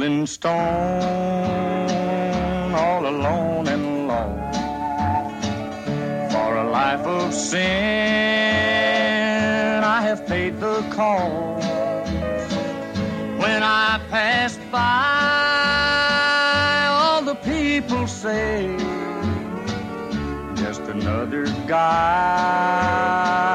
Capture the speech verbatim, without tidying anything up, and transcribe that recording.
rolling stone, all alone and lost. For a life of sin, I have paid the cost. When I pass by, all the people say, just another guy